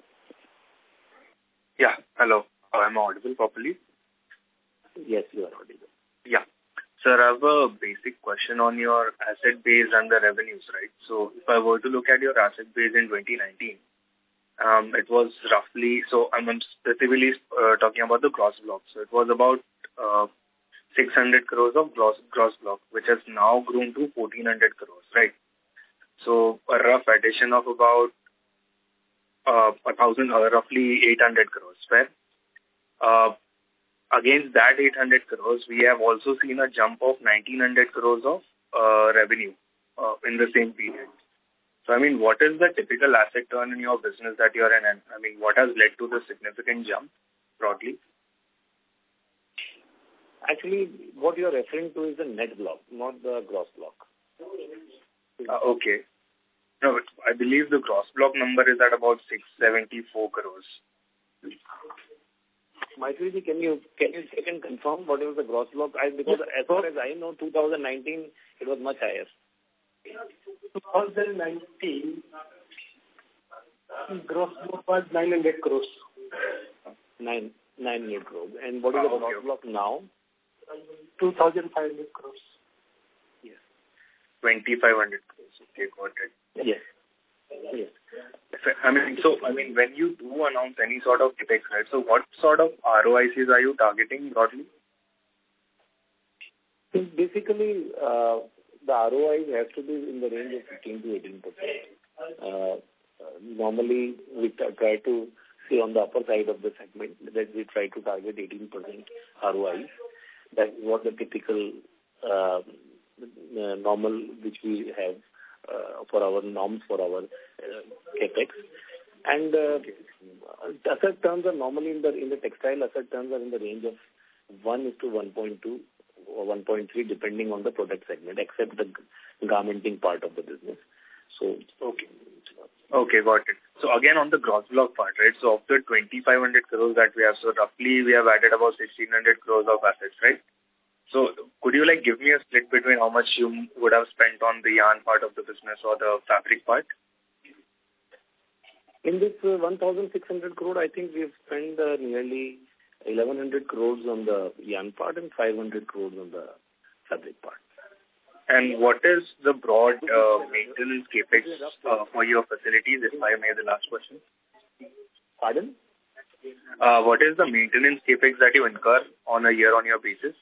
Yeah, hello. Am I audible properly? Yes, you are audible. Yeah. Sir, I have a basic question on your asset base and the revenues, right? So if I were to look at your asset base in twenty nineteen, um, it was roughly, so I'm specifically uh, talking about the gross block. So it was about uh, six hundred crores of gross, gross block, which has now grown to fourteen hundred crores, right? So a rough addition of about uh, a thousand, uh, roughly eight hundred crores, fair? Uh, Against that eight hundred crores, we have also seen a jump of nineteen hundred crores of uh, revenue uh, in the same period. So, I mean, what is the typical asset turn in your business that you are in? And, I mean, what has led to the significant jump, broadly? Actually, what you are referring to is the net block, not the gross block. Uh, okay. No, but I believe the gross block number is at about six hundred seventy-four crores. Maitri, can you can you check and confirm what was the gross block? I, because as far as I know, two thousand nineteen, it was much higher. twenty nineteen, gross block was nine hundred crores. Nine, nine hundred crores. And what is the oh, gross okay. block now? two thousand five hundred crores. Yes. twenty-five hundred crores. Okay, got it. Yes. Yes. I mean, so, I mean, when you do announce any sort of capex, right, so what sort of R O I Cs are you targeting broadly? Basically, uh, the R O I has to be in the range of fifteen to eighteen percent. Uh, normally, we try to see on the upper side of the segment that we try to target eighteen percent R O I. That's what the typical uh, normal which we have uh, for our norms for our uh, capex. And uh, asset terms are normally in the in the textile asset terms are in the range of one is to one point two or one point three depending on the product segment, except the garmenting part of the business. So okay, okay, got it. So again, on the gross block part, right? So of the twenty-five hundred crores that we have, so roughly we have added about sixteen hundred crores of assets, right? So could you like give me a split between how much you would have spent on the yarn part of the business or the fabric part? In this uh, one thousand six hundred crore, I think we've spent uh, nearly eleven hundred crores on the yarn part and five hundred crores on the fabric part. And what is the broad uh, maintenance capex uh, for your facilities, if I may, the last question? Pardon? Uh, what is the maintenance capex that you incur on a year-on-year basis?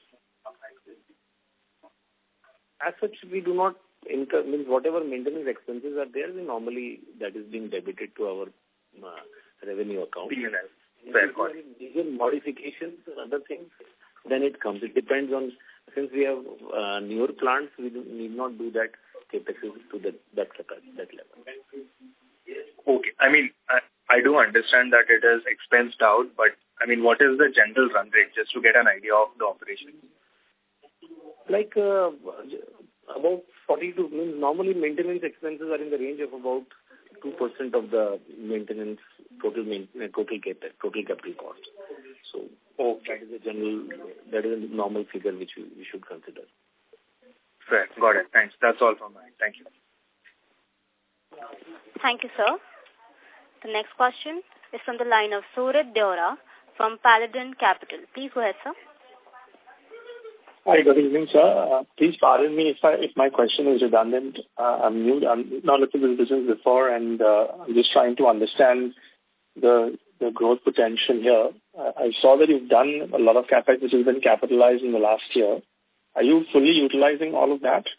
As such, we do not incur, means whatever maintenance expenses are there, we normally that is being debited to our uh, revenue account. P and L. Fair call. Major modifications and other things, then it comes. It depends on, since we have uh, newer plants, we do, need not do that capex to that, that, that level. Okay. I mean, I, I do understand that it is expensed out, but I mean, what is the general run rate, just to get an idea of the operation? Like uh, about forty-two, means normally maintenance expenses are in the range of about two percent of the maintenance total main, total capital total capital cost. So okay. that is a general, that is a normal figure which we, we should consider. Fair, got it. Thanks. That's all from me. Thank you. Thank you, sir. The next question is from the line of Surat Deora from Paladin Capital. Please go ahead, sir. Hi, good evening, sir. Uh, please pardon me if I, if my question is redundant. Uh, I'm new. I'm not looking at this business before, and uh, I'm just trying to understand the the growth potential here. Uh, I saw that you've done a lot of capex which has been capitalized in the last year. Are you fully utilizing all of that?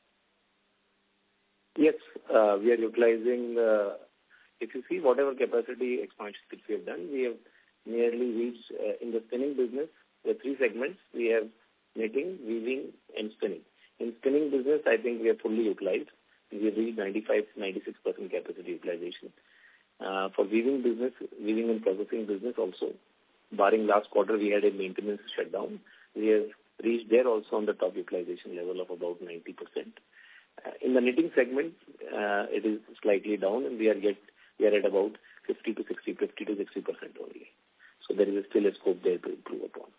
Yes, uh, we are utilizing. Uh, if you see whatever capacity expansion that we have done, we have nearly reached uh, in the spinning business. The three segments we have. Knitting, weaving, and spinning. In spinning business, I think we are fully utilized. We have reached ninety-five to ninety-six percent capacity utilization. Uh, for weaving business, weaving and processing business also, barring last quarter, we had a maintenance shutdown. We have reached there also on the top utilization level of about ninety percent. Uh, in the knitting segment, uh, it is slightly down, and we are yet we are at about fifty to sixty, fifty to sixty percent only. So there is still a scope there to improve upon.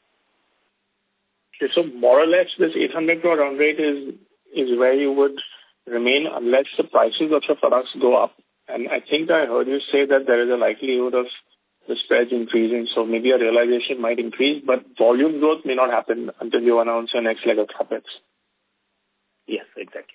Okay, so more or less this eight hundred crore run rate is is where you would remain unless the prices of your products go up. And I think I heard you say that there is a likelihood of the spreads increasing, so maybe your realization might increase, but volume growth may not happen until you announce your next leg of capex. Yes, exactly.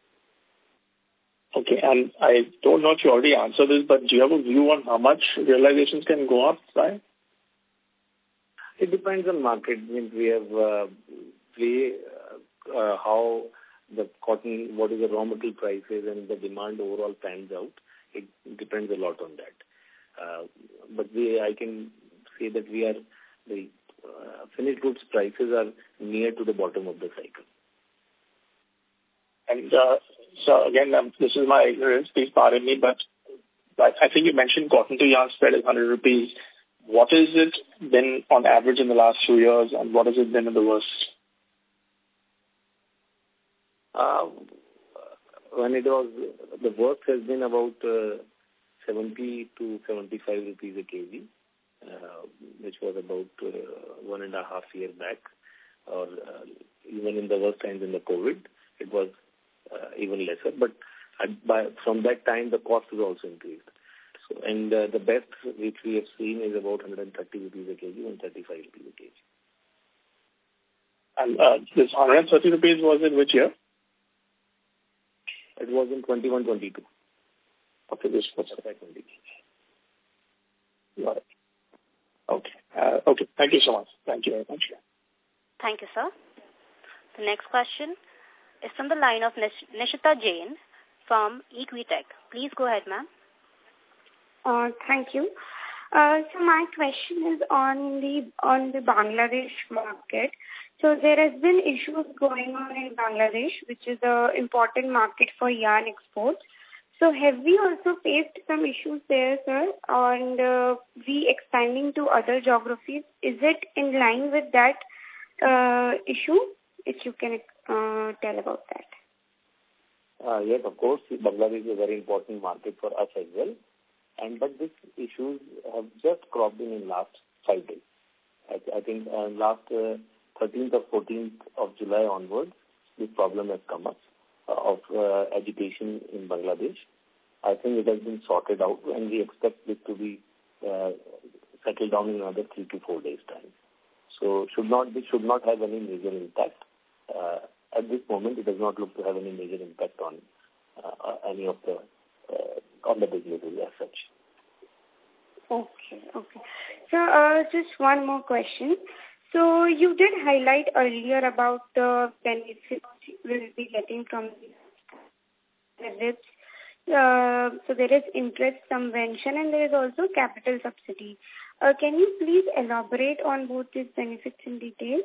Okay, and I don't know if you already answered this, but do you have a view on how much realizations can go up, right? It depends on market. I mean, we have uh, play uh, uh, how the cotton, what is the raw material prices and the demand overall pans out. It depends a lot on that. Uh, but we, I can say that we are the uh, finished goods prices are near to the bottom of the cycle. And uh, so again, um, this is my ignorance. Please pardon me, but, but I think you mentioned cotton to yarn spread is one hundred rupees. What is it been on average in the last few years, and what has it been in the worst? Uh, when it was, the worst has been about uh, seventy to seventy-five rupees a kg, uh, which was about uh, one and a half year back, or uh, even in the worst times in the COVID, it was uh, even lesser. But at, by, from that time, the cost has also increased. So, and uh, the best which we have seen is about one hundred thirty rupees a kg, one hundred thirty-five rupees a kg. And uh, this one hundred thirty rupees was in which year? It was in twenty-one twenty-two. Okay, this was twenty. Got it. Okay. Uh, okay. Thank you so much. Thank you very much. Thank you, sir. The next question is from the line of Nish- Nishita Jain from Equitech. Please go ahead, ma'am. Uh, thank you. Uh, so my question is on the on the Bangladesh market. So there has been issues going on in Bangladesh, which is an important market for yarn exports. So have we also faced some issues there, sir? And uh, we expanding to other geographies, is it in line with that uh, issue? If you can uh, tell about that. Uh, yes, of course. Bangladesh is a very important market for us as well. And but these issues have just cropped in in last five days. I, I think uh, last uh, thirteenth or fourteenth of July onwards, this problem has come up uh, of uh, agitation in Bangladesh. I think it has been sorted out, and we expect this to be uh, settled down in another three to four days' time. So should not this should not have any major impact. Uh, at this moment, it does not look to have any major impact on uh, any of the uh, on the businesses as such. Okay, okay. So uh, just one more question. So you did highlight earlier about the benefits we'll be getting from credits. Uh, so there is interest subvention and there is also capital subsidy. Uh, can you please elaborate on both these benefits in detail?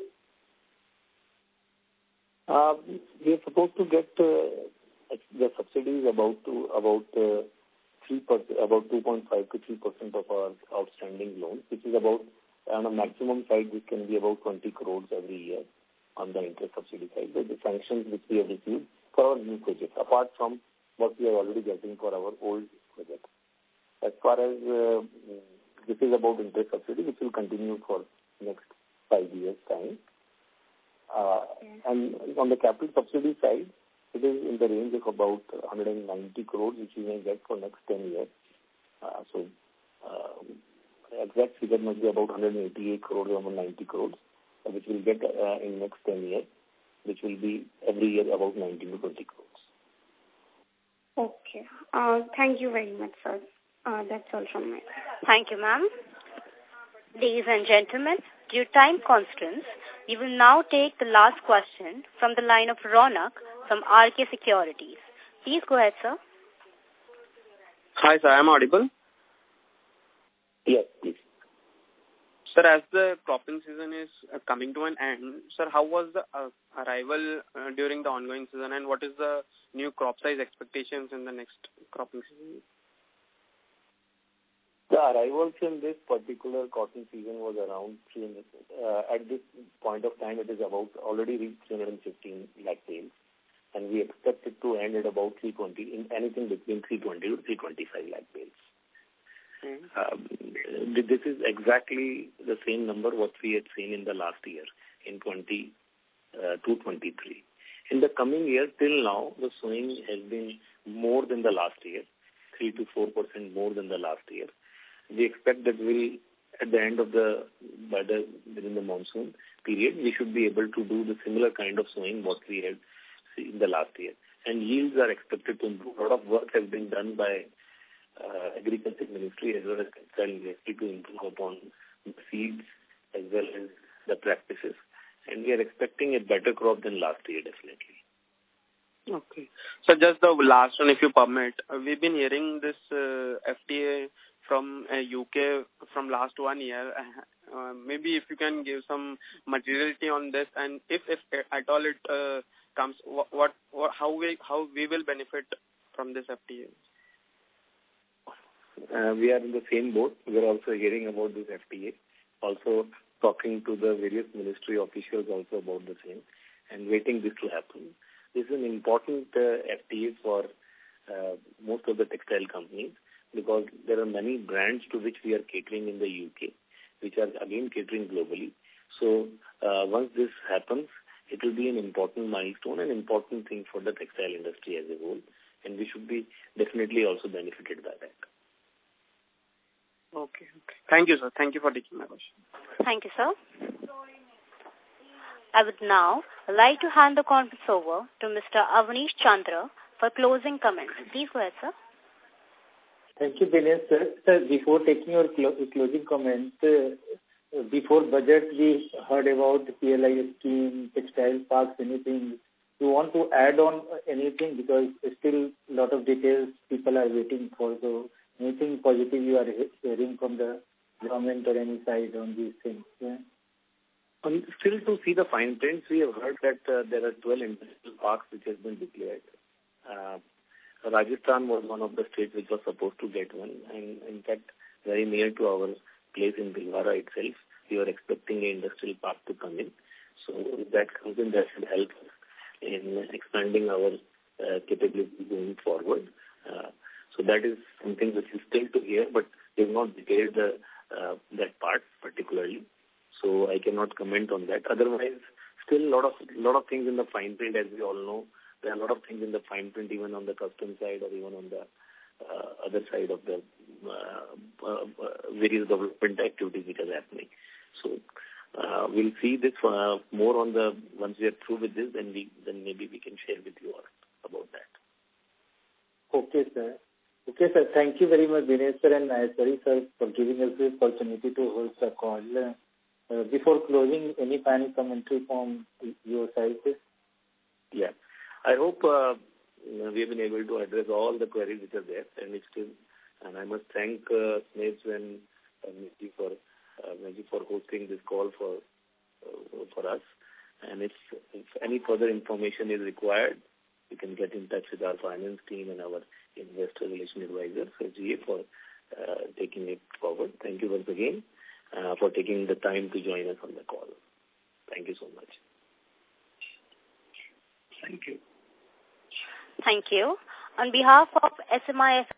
Uh, we are supposed to get uh, the subsidies about to about uh, three percent, about two point five to three percent of our outstanding loans, which is about on a maximum side, this can be about twenty crores every year on the interest subsidy side. So the sanctions which we have received for our new projects, apart from what we are already getting for our old projects. As far as uh, this is about interest subsidy, which will continue for next five years' time. Uh, and on the capital subsidy side, it is in the range of about one hundred ninety crores, which we may get for next ten years. Uh, so, uh, exact figure must be about one hundred eighty-eight crores or one hundred ninety crores, uh, which we'll get uh, in next ten years, which will be every year about nineteen to twenty crores. Okay. Uh, thank you very much, sir. Uh, that's all from me. Thank you, ma'am. Ladies and gentlemen, due to time constraints, we will now take the last question from the line of Ronak from R K Securities. Please go ahead, sir. Hi, sir. I'm audible? Yes, please. Sir, as the cropping season is uh, coming to an end, sir, how was the uh, arrival uh, during the ongoing season, and what is the new crop size expectations in the next cropping season? The arrivals in this particular cotton season was around three hundred. Uh, at this point of time, it is about already reached three hundred fifteen lakh bales, and we expect it to end at about three hundred twenty, in anything between three hundred twenty to three hundred twenty-five lakh bales. Mm-hmm. Um, this is exactly the same number what we had seen in the last year, in twenty-two twenty-three. In the coming year, till now, the sowing has been more than the last year, three to four percent more than the last year. We expect that we'll, at the end of the, by the, within the monsoon period, we should be able to do the similar kind of sowing what we had seen in the last year. And yields are expected to improve. A lot of work has been done by uh, Agriculture Ministry as well as Textile Ministry to improve upon the seeds as well as the practices. And we are expecting a better crop than last year, definitely. Okay. So just the last one, if you permit. Uh, we've been hearing this uh, F T A from uh, U K from last one year. Uh, maybe if you can give some materiality on this, and if, if at all it uh, comes, what, what, what, how we how we will benefit from this F T A. Uh, we are in the same boat. We are also hearing about this F T A. Also talking to the various ministry officials also about the same, and waiting this to happen. This is an important uh, F T A for uh, most of the textile companies, because there are many brands to which we are catering in the U K, which are again catering globally. So uh, once this happens, it will be an important milestone, an important thing for the textile industry as a whole, and we should be definitely also benefited by that. Okay. okay. Thank you, sir. Thank you for taking my question. Thank you, sir. I would now like to hand the conference over to Mister Avanish Chandra for closing comments. Please go ahead, sir. Thank you, Dinesh, sir. Sir, before taking your clo closing comments, uh, before budget, we heard about the P L I scheme, textile parks, anything. You want to add on anything, because still a lot of details people are waiting for. So anything positive you are hearing from the government or any side on these things? Yeah. Um, still to see the fine prints, we have heard that uh, there are twelve industrial parks which has been declared. Uh, Rajasthan was one of the states which was supposed to get one, and in fact, very near to our place in Bhilwara itself, we were expecting an industrial park to come in. So if that comes in, that should help us in expanding our uh, capability going forward. Uh, So that is something which is still to hear, but they have not detailed the, uh, that part particularly. So I cannot comment on that. Otherwise, still a lot of lot of things in the fine print, as we all know. There are a lot of things in the fine print, even on the custom side or even on the uh, other side of the uh, uh, various development activities which are happening. So uh, we'll see this uh, more on the once we are through with this, then we then maybe we can share with you all about that. Okay, sir. Okay, sir. Thank you very much, Dinesh sir and Maheshwari sir, for giving us the opportunity to host the call. Uh, before closing, any final commentary from your side, please? Yeah. I hope uh, we have been able to address all the queries which are there, and it's still, and I must thank uh, Snehs and uh, Meji for uh, Meji for hosting this call for uh, for us. And if, if any further information is required, you can get in touch with our finance team and our investor relation advisor, S G A, for uh, taking it forward. Thank you once again uh, for taking the time to join us on the call. Thank you so much. Thank you. Thank you. On behalf of S M I F